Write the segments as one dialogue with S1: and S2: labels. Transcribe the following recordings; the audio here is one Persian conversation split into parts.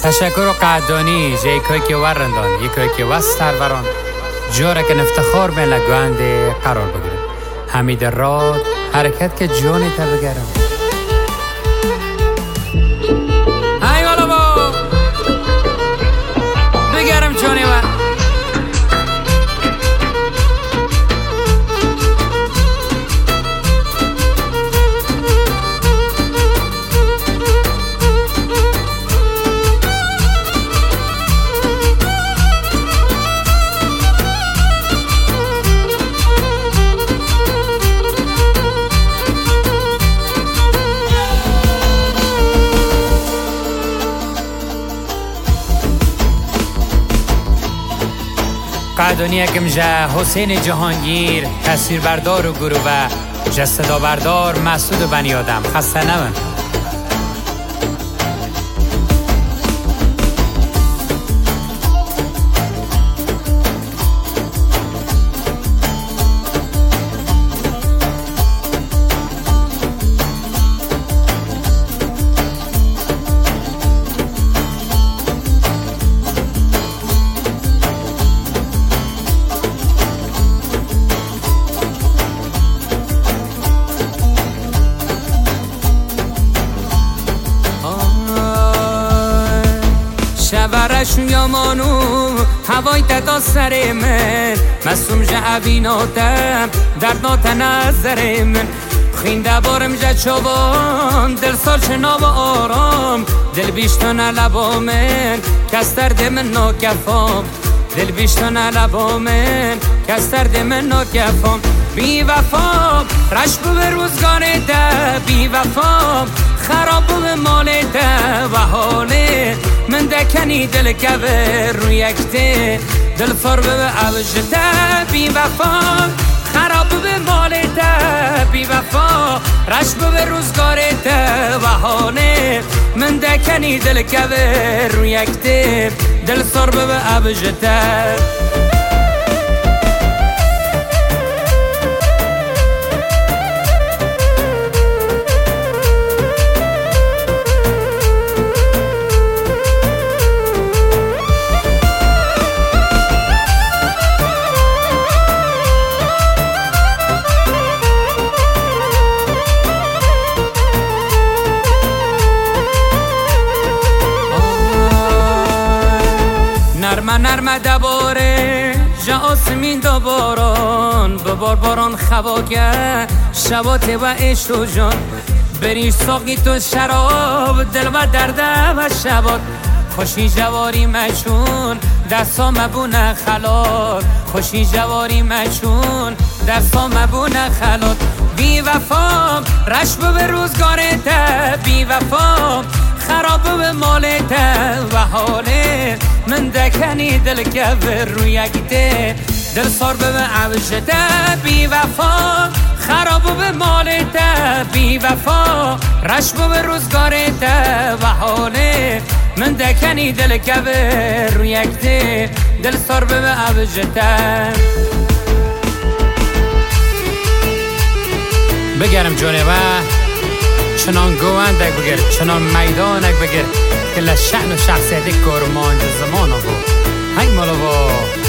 S1: تشکر و قدردانی جیکایی که ورندان یکایی که وستر وران جوره که نفتخار بین لگوانده قرار بگیرم حمید راد حرکت که جانی تا بگرم ای والا با بگرم جانی من قدردانی اکم جه حسین جهانگیر تصویر بردار و گروه جه صدا بردار مسعود و بنی آدم خسته نمون
S2: شبرش یامانو هوای تا سر من مصوم جعبیناتم دردنات نظر من خینده بارم جا چوبان دل سال شناب آرام دل بیشتان لبا من کس درد من ناکفام دل بیشتان لبا من کس درد من ناکفام بی وفام رشب به روزگاره ده بی وفام خراب به مال ده و حاله من دکنی دل کبر رو یکته دل فر به عوج ده بی وفام خراب به مال ده بی وفا رشب به روزگار ده و حاله من دکنی دل کبر رو یکته دل سر به عوج ده نرمه دباره جا آسمین دا باران ببار باران خواکه شبات و عشق و جان بریش ساقی تو شراب دل و درده و شبات خوشی جواری مچون دستا مبونه خلال خوشی جواری مچون دستا مبونه خلال بی وفام رشب به روزگار ده بی وفام خراب به مال ده و حاله من دکنی دل گفر رو یکده دل سار به عوج ده بی وفا خراب به مال ده بی وفا رشب به روزگار ده و حاله من دکنی دل گفر رو یکده دل سار به عوج ده
S1: بگرم جانه و چنان گوندک بگر چنان میدانک بگر که لشعن و شخصیت کارمان زمان آبو هنگ مالا با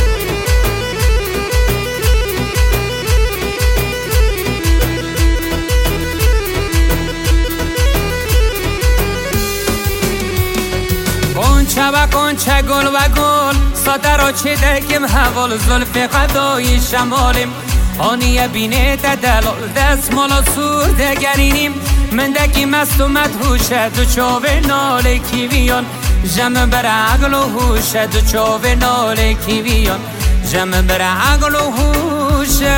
S2: کنچه و کنچه گل و گل ساده را چه دکم حوال زلف قدای شمالیم آنیه بینه دلال دست مالا سور دگرینیم من دکی مست و مدهوشه دو چاوه ناله کیویان جمع بر عقل و هوشه دو چاوه ناله کیویان جمع بر عقل و هوشه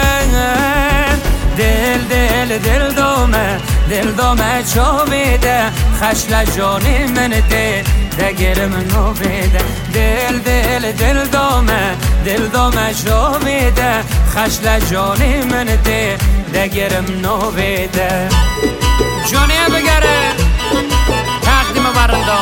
S2: دل دامه چاوه ده خشل جان من ده دگر منو بده دل دامه چاوه ده خشل جان من ده دگر منو بده
S1: جانه بگره تقدیم برنده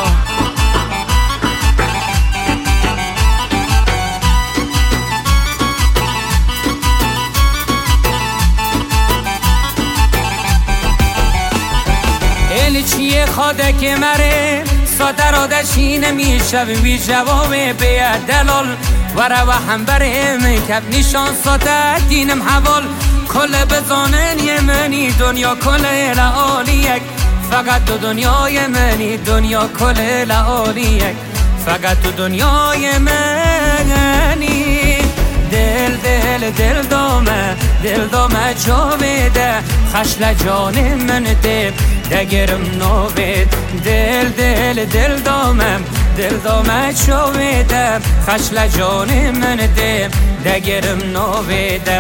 S2: الچیه خواده که مره ساده را دشینه میشه بی جواب به دلال وره و هم بریم کب نشان ساده دینم حوال کل بزانن یمنی دنیا کل لعالیک فقط تو دنیای منی دنیا کل لعالیک فقط تو دنیای منی دل دامه جا بده خشل جان من دگرم نوید دل دامه جا بده خشل جان من دگرم نوید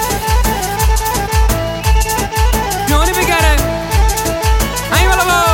S2: جانی بگره این والا با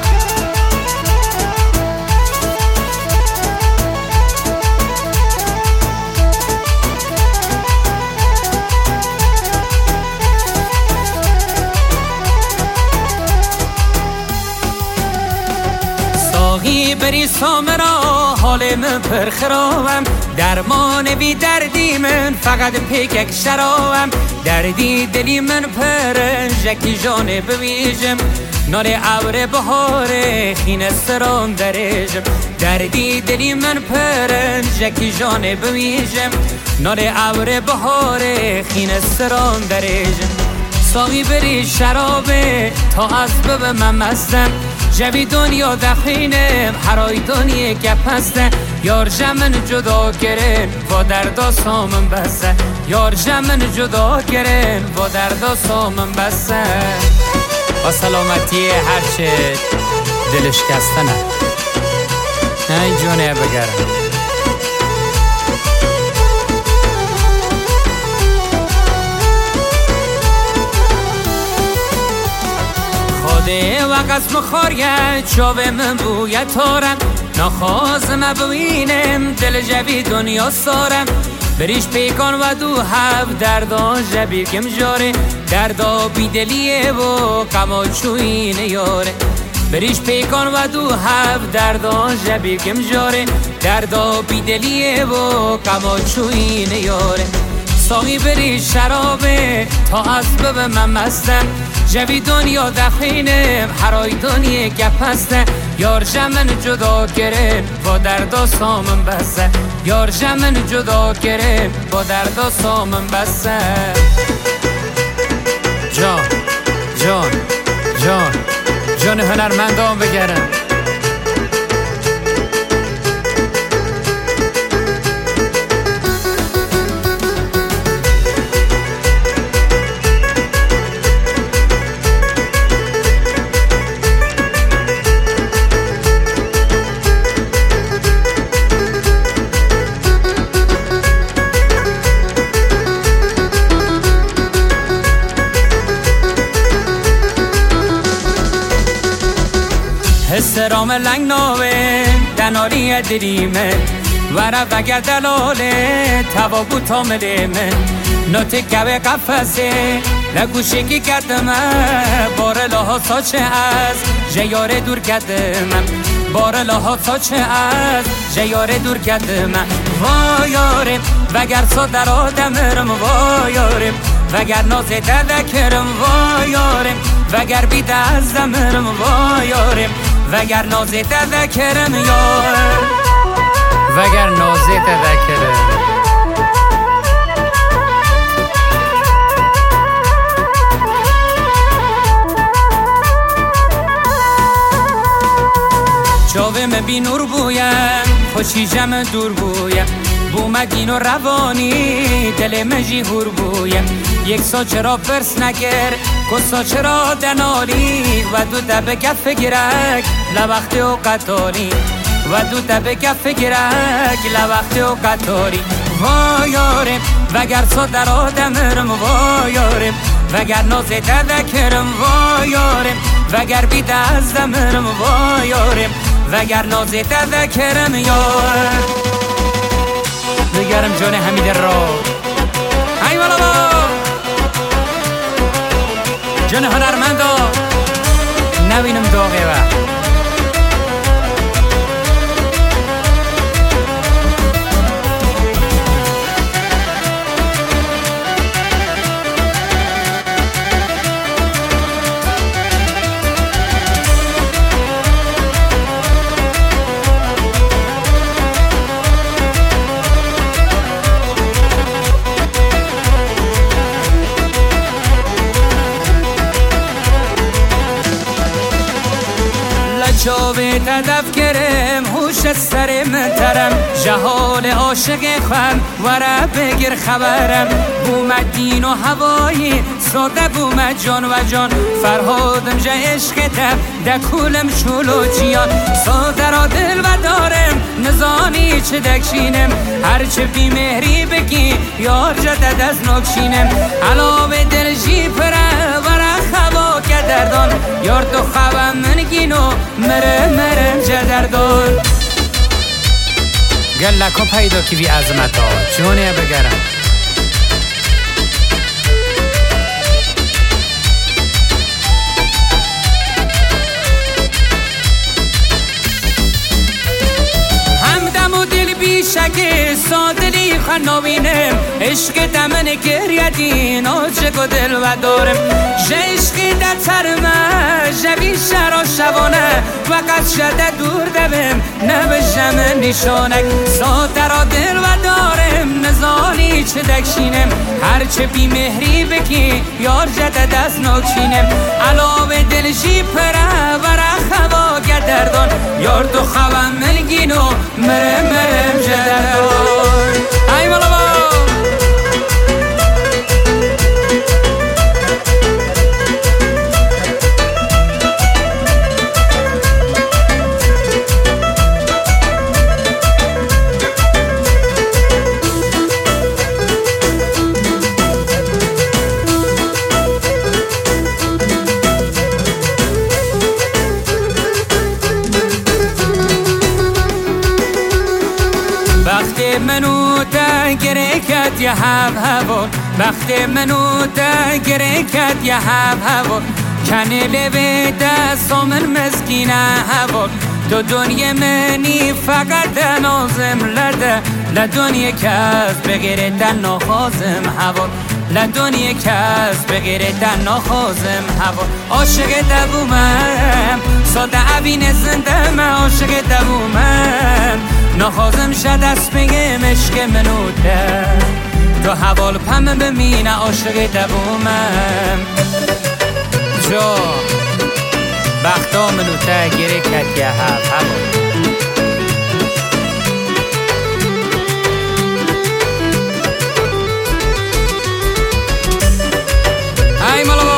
S2: بری سامرا حال من پر خرابم درمان بی دردی من فقط پیکک شرابم دردی دلی من پر جکی جانه بویجم نار عور بهار خین سرام درجم دردی دلی من پر جکی جانه بویجم نار عور بهار خین سرام درجم ساقی بری شرابه تا از بب من مستم جوی دنیا دخینم هرای دنیا گپ هسته یار جمن جدا گرن و دردا سامن بسه یار جمن جدا گرن و دردا سامن بسه
S1: با سلامتی هرچه دلش کستنه نه جونه بگرم
S2: و قسم خاریه چاوه من بویه تارم نخوازم ببینم دل جوی دنیا سارم بریش پیکان و دو هف دردا جبیر کم جاره دردا بیدلیه و کماچوین یاره بریش پیکان و دو هف دردا جبیر کم جاره دردا بیدلیه و کماچوین یاره ساقی بری شرابه تا از بب من مستم جوی دنیا دخینم هرای دنیا گپ هسته یار جمن جدا گرن با دردا سامن بسه یار جمن جدا گرن با دردا سامن بسه
S1: جان هنرمندان بگرم
S2: سرام لنگ ناوه دنالی دریمه وره وگر دلاله توابو تامله من نوتی که قفصه لگوشگی کردمه بار لاها ساچه از جیاره دور کردمه بار لاها ساچه از جیاره دور کردمه وایارم وگر ساده را دمرم وایارم وگر نازه ددکرم وایارم وگر بیده از دمرم وایارم وگر نازه تذکرم یار
S1: وگر نازه تذکرم
S2: جاوه بی نور بویم خوشی جمع دور بویم بومدین و روانی دل مجی هور بویم یک ساچه را فرس نگر کسا چرا دنالی و دو دب کف گرک لوقت و قطاری و دو دب کف گرک لوقت و قطاری وایارم وگر ساده را دمرم وایارم وگر نازه ددکرم وایارم وگر بیده از دمرم وایارم وگر نازه ددکرم یار
S1: بگرم جان حمید را
S2: ای والا با
S1: جان هنرمندا نبینم داغه و
S2: چو به تدف کرم هوش سر منترم جهال عاشق خم وره بگیر خبرم بومد دین و هوایی ساده بومد جان و جان فرهادم جا عشقتم دکولم شلو جیان ساده را دل و دارم نزانی چه دکشینم هرچه بی مهری بگی یار جدد از نکشینم علاوه دل جی پره وره خوا که دردان یار تو خوام من گینو مرم جدردان
S1: گل لکو پیدا کی بی عظمت ها چونه بگرم
S2: شک سادلی خنابینم عشق دمن گریدین آجه و دل و دارم عشقی در ترمه جوی شرا شوانه وقت شده دور دوم نبجم نشانک ساده را دل و دارم نزانی چه دکشینم هرچه بی مهری بکی یار جدد از نکشینم علاوه دل جی پره وره خوا گدردان یار تو خوام ملگینو مرم جدردان ای والا وقتی منو تگره کد یه هوا وقتی منو تگره کد یه هوا کنه لبه دستامن مسکینه هوا تو دنیا منی فقط نازم لده لدنیا کس بگیره تنها خازم هوا لدنیا کس بگیره تنها خازم هوا عاشق دوومم ساده عبین زنده من عاشق دوومم نخوازم شد دست بگم عشق منو ده تو حوال پم بمینه عاشق دوومم جا بختا منو ته گره کد یه هوا ای مالا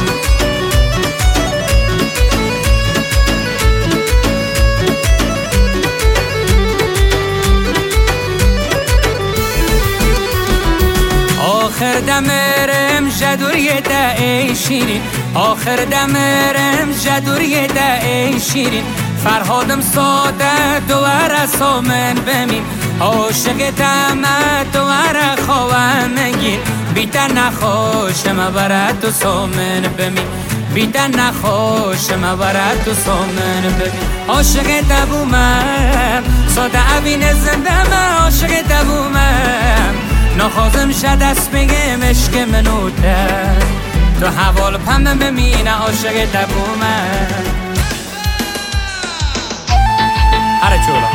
S2: آخر دمرم جدوری ده ای شیرین آخر دمرم جدوری ده ای شیرین فرهادم ساده دوار سامن بمین عاشق دمه دوار خواه مگین بیتر نخوشم برد تو سامن بمین بیتر نخوشم برد تو سامن بمین عاشق دوومم ساده عبین زنده من عاشق دوومم نخوازم شد دست بگم عشق منو ده تو حوال پم بمینه عاشق دوومم هره چولا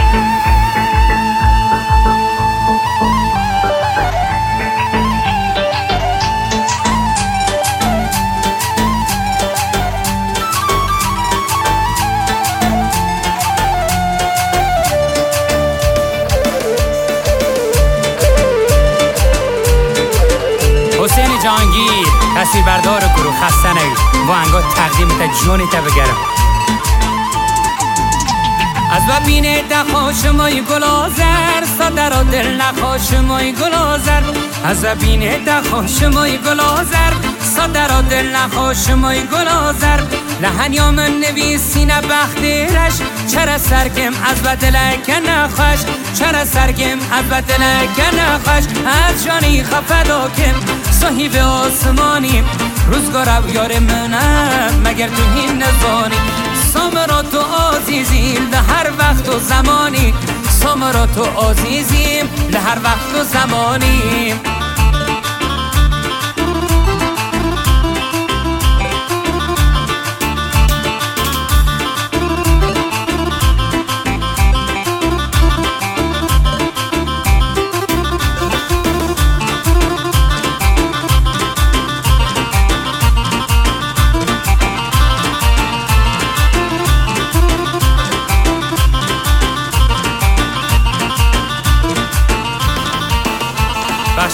S2: حسین جهانگیر تصویر بردار گروه خسته نوید و انگاه تقدیم تا جونی تا بگرم از ببینه دخوش مای گلازر ساده را دل نخوش مای گلازر از ببینه دخوش مای گلازر ساده را دل نخوش مای گلازر لحن یا من نویسینه بختیرش چرا سرگم از بدلک نخوش چرا سرگم از بدلک نخوش از جانی خفداکم صاحب آسمانی روزگار او یار منم مگر تو هین نزانی سامرا تو عزیزیم لهر وقت و زمانی سامرا تو عزیزیم لهر وقت و زمانی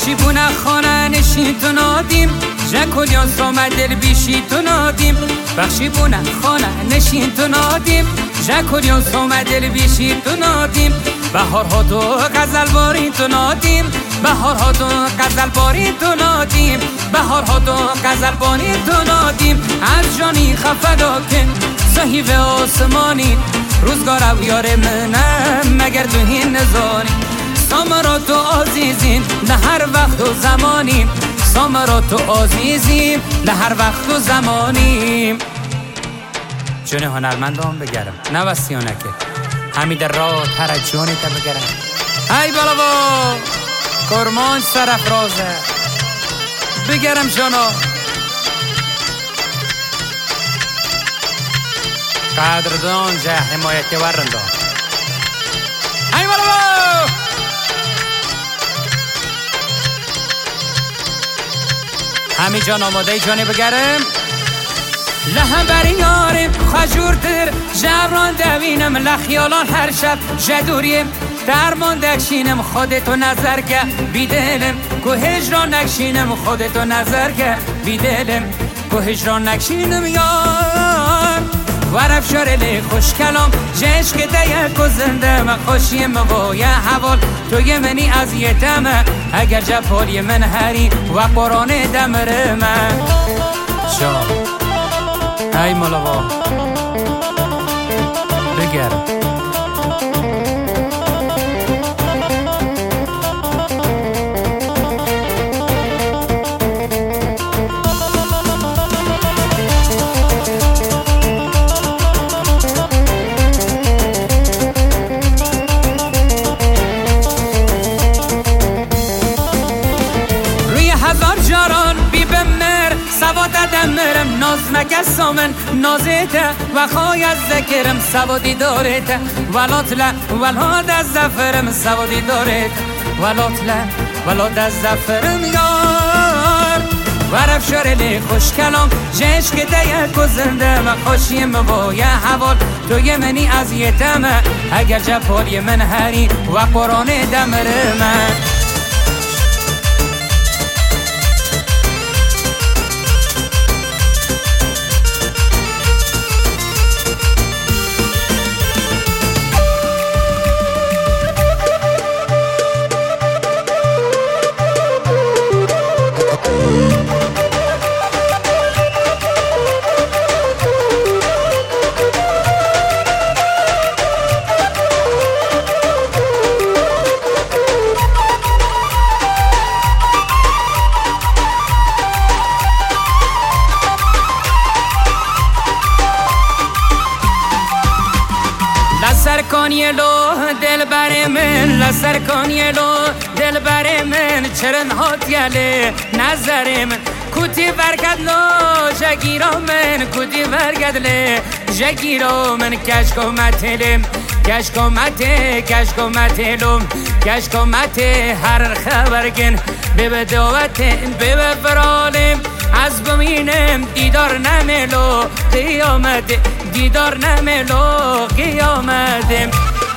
S2: بخشی بونه خانه نشین تو نادیم جکلیان سامه دل بیشی تو نادیم بخشی بونه خانه نشین تو نادیم جکلیان سامه دل بیشی تو نادیم بهارها تو غزل باری تو نادیم بهارها تو غزل باری تو نادیم بهارها تو غزل باری تو نادیم از جانی خفدا کن صحیف آسمانی روزگار او یار منم مگر تو هین نزانی سامرا تو عزیزیم لهر وقت و زمانیم سامرا تو عزیزیم لهر وقت و زمانیم
S1: جون هنرمندان بگرم نوستیانه که حمید راد هر جونی تا بگرم
S2: ای بالا کرمان سرفرازه بگرم جانا
S1: قدردان جه حمایت ورندان
S2: ای بالا
S1: همی جان آماده جانی بگرم
S2: لهم بری یارم خجورتر جبران دوینم لخیالان هر شب جدوریم درمان دکشینم خودتو نظر که بیدلم که هجران نکشینم خودتو نظر که بیدلم که هجران نکشینم یار ورف شرلی خوش کلام جشک دیک و زنده من خوشیم و یه حوال توی منی از یه دمه اگر جفالی من هری و قرآن دمر من
S1: جان ای ملوا بگرم
S2: دمرم ناز مکسامن نازیته و خواهی از ذکرم سوادی دارته ولاتله ولاد از زفرم سوادی دارته ولاتله ولاد از زفرم یار ورف شرلی خوش کلام جشک دیک و زنده و خوشیم با یه حوال توی منی از یه دمه اگر جفالی من هری و قرآن دمر من لسرکانیلو دل بر من لسرکانیلو دل بر من چرن هات یله نظرم کوتی ورگد لو جگیرا من کوتی ورگد له جگیرا من کشکومتلم کشکومتلم کشکومته هر خبرگن به دعوت به فرالم از بمینم دیدار نملو قیامت دیدار نملو قیامت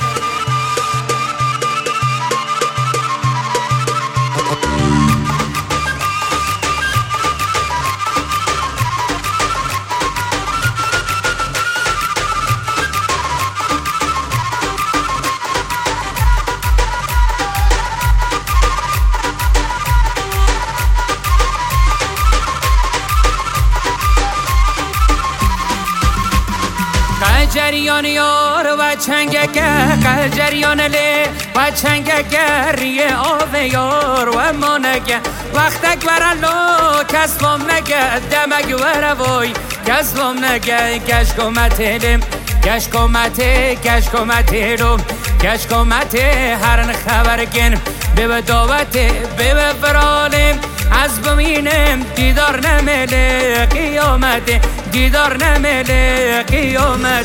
S2: جریان یار و چنگه جریان لی و چنگه ریه آب یار و مانگه وقتک برالو کسبام نگه دمک وروی کسبام نگه کشکومتلم کشکومته هرن خبرگن به دعوت به فرالم از بمینم دیدار نمله قیامت دیدار نمله قیامت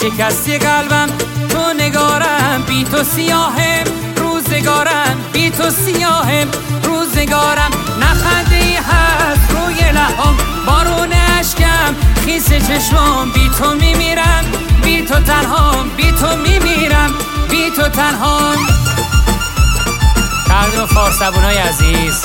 S2: شکستی قلبم تو نگارم، بی تو سیاهم روزگارم، بی تو سیاهم روزگارم. نخنده ای هست روی لحام، بارون اشکم خیس چشمام، بی تو میمیرم، بی تو تنهام، بی تو میمیرم، بی تو تنهام. تقدیم فارسبونای عزیز.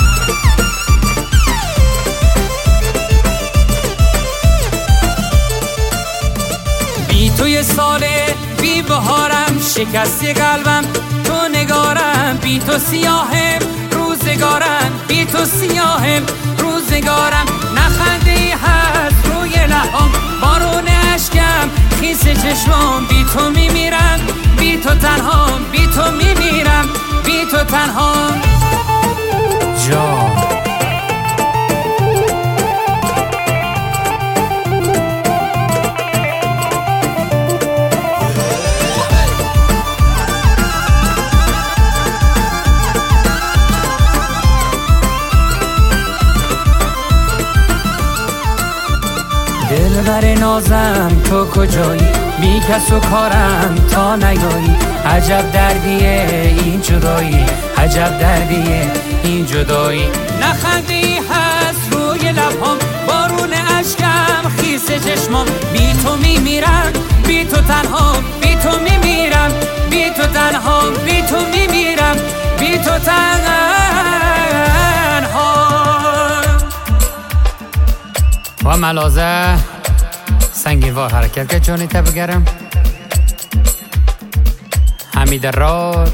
S2: بی تو یه ساله بی بهارم، شکستی قلبم تو نگارم، بی تو سیاهم روزگارم، بی تو سیاهم روزگارم. نخنده ای هست روی لحام، بارون اشکم خیس چشمام، بی تو میمیرم، بی تو تنهام، بی تو میمیرم، بی تو تنهام.
S1: جان
S2: دلبر نازم تو کجایی، بی کس و کارم تا نیایی. عجب دردیه این جدایی، عجب دردیه این جدایی. نخندی هست روی لبام، بارون اشکم خیس چشمام، بی تو میمیرم، بی تو تنهام، بی تو میمیرم، بی تو تنهام، بی تو میمیرم، بی تو تنهام.
S1: و ملازه سنگینوار حرکت که جانی بگرم. حمید راد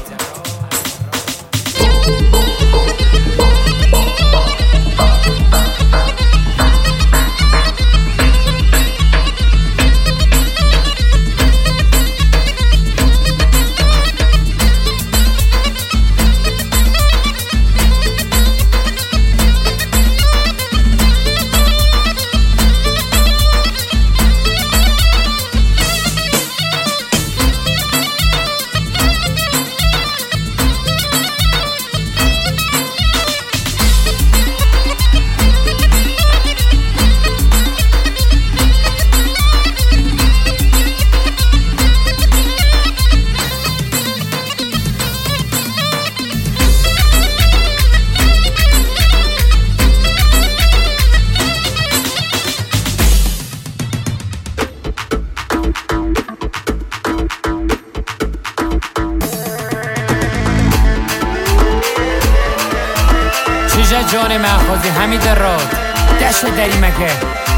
S1: جان محفوظی حمید راد دشت دری مکه.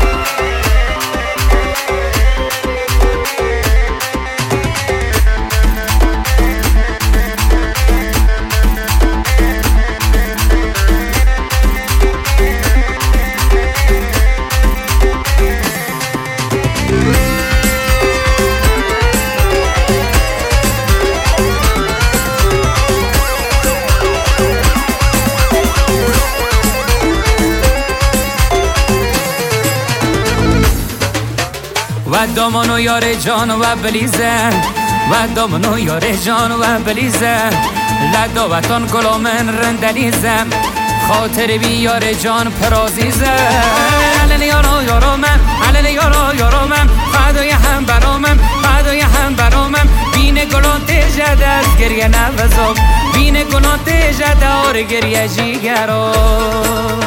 S2: و دامنو یار جان و بلیزن، و دامنو یار جان و بلیزن. لداوتان گلامن رندلیزم، خاطر بی یار جان پرازیزم. علل یارا یارامم، علل یارا یارامم، فدای هم برامم، فدای هم برامم. بین گلان تجد از گریه نوزم، بین گلان تجد آر گریه جیگرام.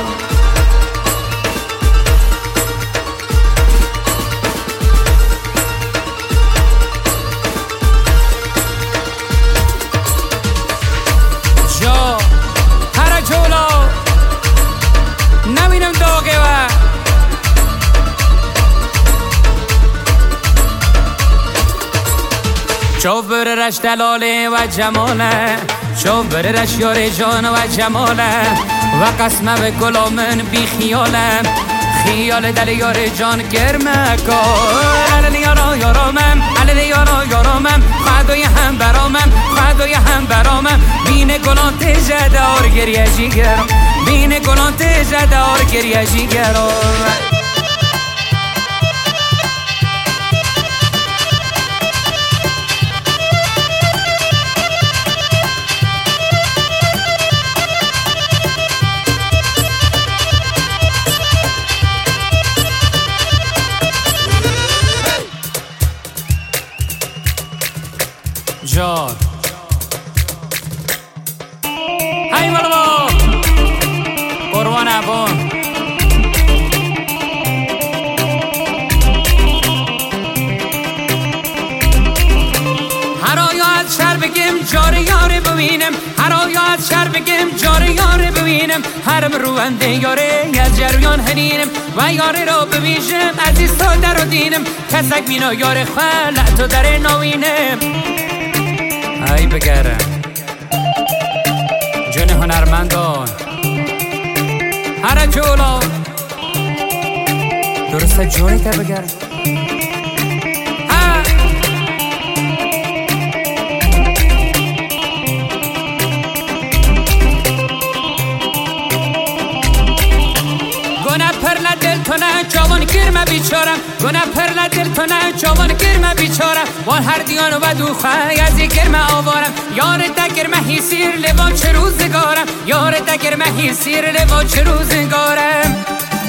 S2: نبینم داغه و شوف بررش دلاله و جماله، شوف بررش یار جان و جماله. و قسمه به گلامن بی خیاله، خیال دل یار جان گرمه کار. علل یارا یارامم، علل یارا یارامم، فدای هم برامم، فدای هم برامم. بین گلان تجه دار گریه جیگرم، بین گلان تجه دار گریه جیگرم. جان های مردم قربان عبان هر آیا از شهر بگیم جار یاره ببینم هر آیا از شهر بگیم جار یاره ببینم هرم رونده یاره از جریان هنینم و یاره را ببیشم عزیز تا در و دینم کسک مینا یاره خلع تو در نوینم ای بگرم جن هنرمندان هر جولا درسته جونی که بگرم جوان گرمه بیچارم گونه پرله دل تو نه جوان گرمه بیچارم وان هر دیانو و دوخه از گرمه آوارم یار ده گرمه هی سیر لبا چه روزگارم یار ده گرمه هی سیر لبا چه روزگارم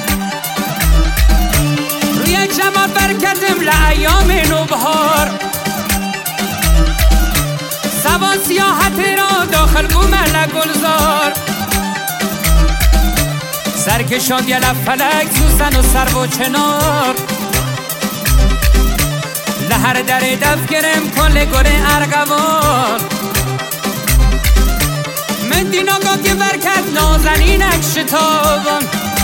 S2: روی جمال برکتم لعیام نوبهار سوا سیاحت را داخل گومه گلزار سرکشان یه فلک سوسن و سر و چنار لهر در دف گرم کل گره ارگوان من دیناگاه که برکت نازنین اکشتابان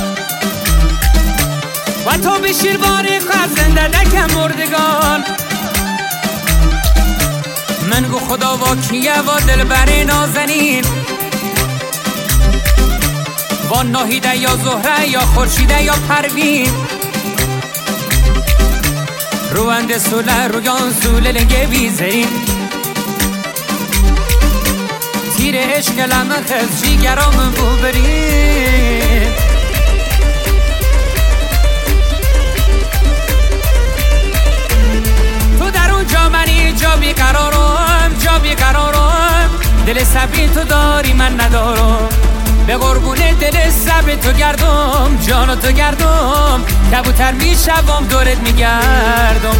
S2: و تو بشیر باری خواست زنده دکم مردگان من گو خدا و کیه و دل بری نازنین با ناهیده یا زهره یا خورشیده یا پروین روند سوله رویان سوله لنگه بیزرین تیر عشق لمه خز جیگرام بوبرین تو در اون جا منی جا بیقرارم دل سبی تو داری من ندارم به قربونه دل سب تو گردم جانو تو گردم کبوتر میشوم دورت میگردم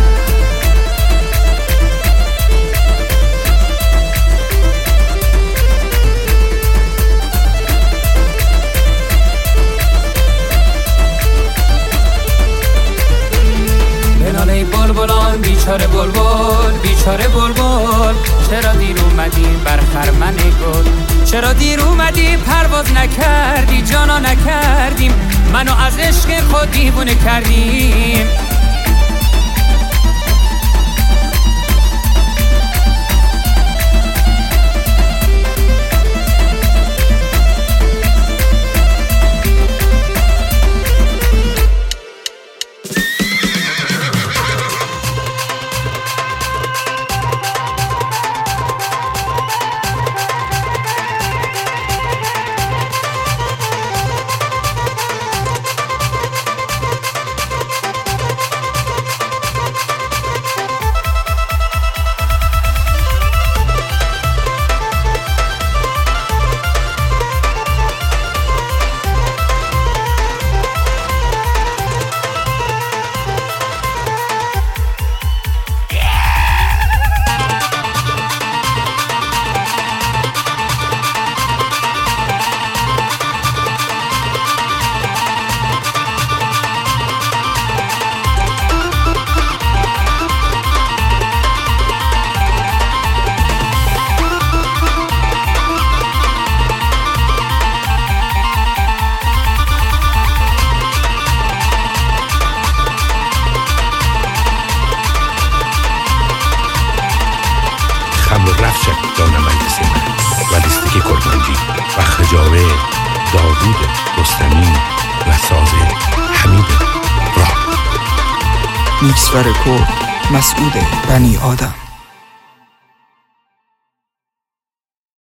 S2: بناله بلبلان بیچاره بلبل بیچاره بلبل چرا دیر اومدیم بر خرمن گل چرا دیر اومدیم پرواز نکردی جانا نکردیم منو از عشق خود دیوونه کردیم
S3: و خجاوه داوود رستمی و ساز حمید راه
S4: میکس و رکورد مسعود بنی آدم.